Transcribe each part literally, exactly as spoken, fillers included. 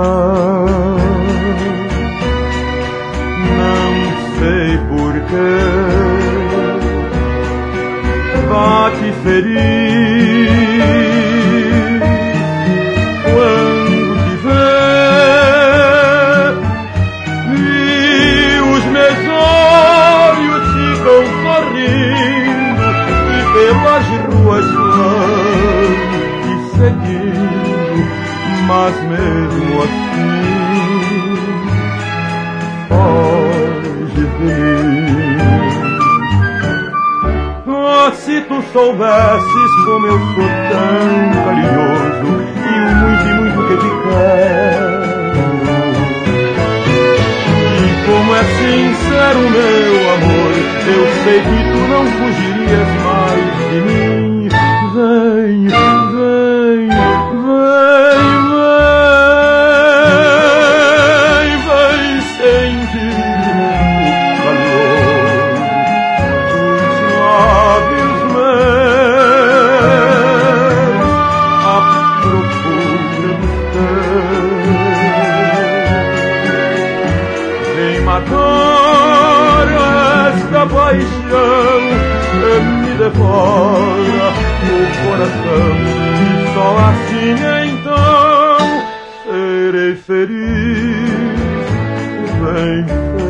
Não sei porquê bate feliz quando te vê e os meus olhos ficam sorrindo e pelas ruas vão te seguindo, mas mesmo assim foge de mim. Oh, se tu soubesses como eu sou tão carinhoso e o muito e muito que te quero, e como é sincero meu amor, eu sei que tu não fugirias mais de mim. Vem, vem, vem, vem, vem sentir o calor dos lábios meus à procura dos teus. Vem matar esta paixão que me devora no coração, e só assim então serei feliz, bem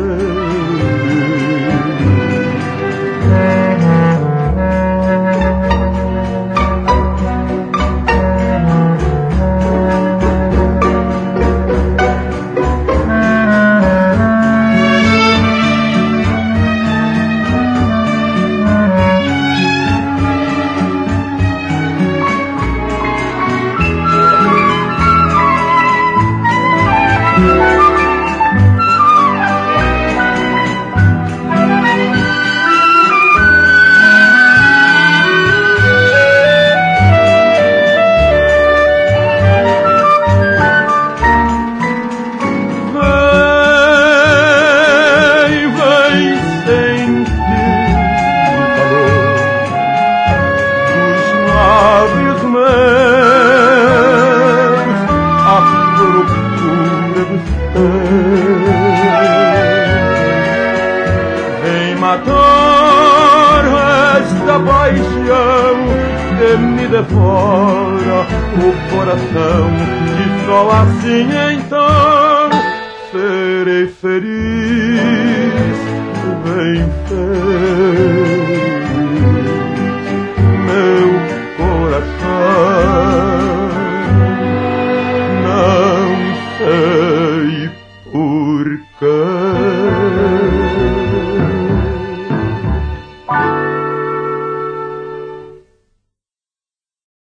devora o coração, e só assim então serei feliz, bem feliz.